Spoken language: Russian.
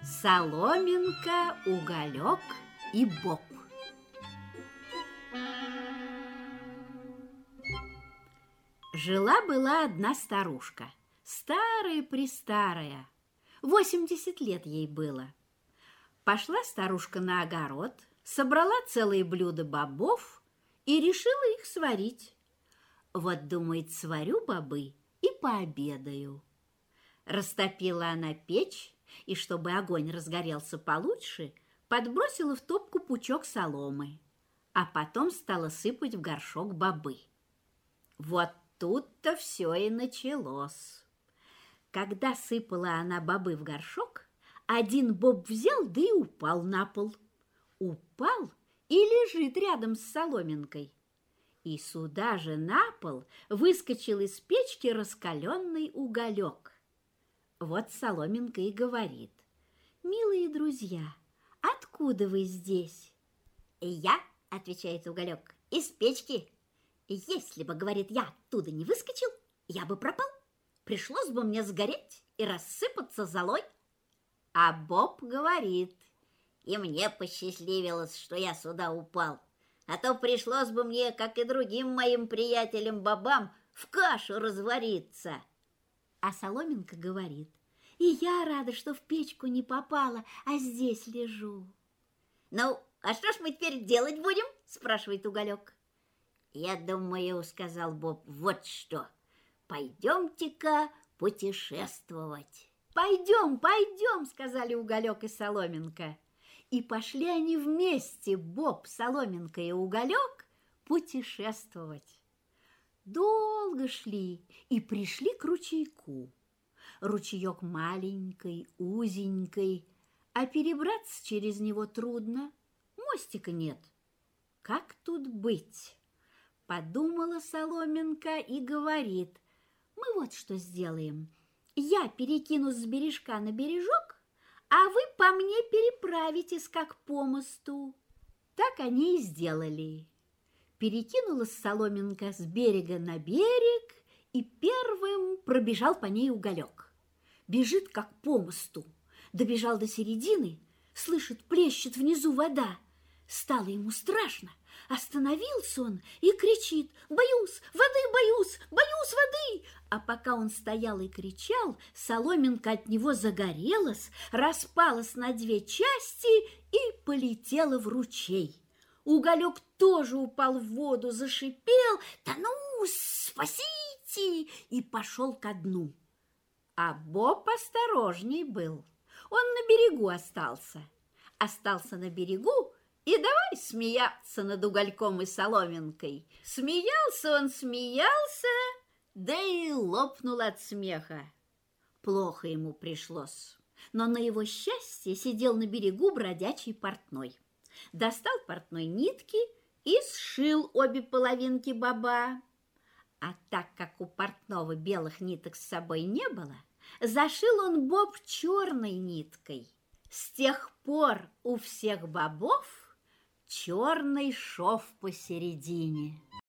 Соломинка, уголек и боб. Жила-была одна старушка, старая-престарая, 80 лет ей было. Пошла старушка на огород, собрала целые блюда бобов и решила их сварить. Вот, думает, сварю бобы и пообедаю. Растопила она печь, и, чтобы огонь разгорелся получше, подбросила в топку пучок соломы, а потом стала сыпать в горшок бобы. Вот тут-то все и началось. Когда сыпала она бобы в горшок, один боб взял, да и упал на пол. Упал и лежит рядом с соломинкой. И сюда же на пол выскочил из печки раскаленный уголек. Вот соломинка и говорит: «Милые друзья, откуда вы здесь?» «Я, — отвечает уголек, — из печки. Если бы, — говорит, — я оттуда не выскочил, я бы пропал. Пришлось бы мне сгореть и рассыпаться золой». А боб говорит: «И мне посчастливилось, что я сюда упал, а то пришлось бы мне, как и другим моим приятелям-бобам, в кашу развариться». А соломинка говорит: «И я рада, что в печку не попала, а здесь лежу». «Ну, а что ж мы теперь делать будем?» — спрашивает уголек. «Я думаю, — сказал боб, — вот что. Пойдемте-ка путешествовать». «Пойдем, пойдем!» — сказали уголек и соломинка. И пошли они вместе, боб, соломинка и уголек, путешествовать. Долго шли и пришли к ручейку. Ручеек маленький, узенький, а перебраться через него трудно, мостика нет. Как тут быть? Подумала соломинка и говорит: «Мы вот что сделаем. Я перекинусь с бережка на бережок, а вы по мне переправитесь, как по мосту». Так они и сделали. Перекинулась соломинка с берега на берег, и первым пробежал по ней уголек. Бежит, как по мосту. Добежал до середины, слышит, плещет внизу вода. Стало ему страшно. Остановился он и кричит: «Боюсь воды, боюсь, боюсь воды!» А пока он стоял и кричал, соломинка от него загорелась, распалась на две части и полетела в ручей. Уголек тоже упал в воду, зашипел: «Тону, спасите!» и пошел ко дну. А боб осторожней был. Он на берегу остался. Остался на берегу и давай смеяться над угольком и соломинкой. Смеялся он, смеялся, да и лопнул от смеха. Плохо ему пришлось, но на его счастье сидел на берегу бродячий портной. Достал портной нитки и сшил обе половинки боба. А так как у портного белых ниток с собой не было, зашил он боб черной ниткой. С тех пор у всех бобов черный шов посередине.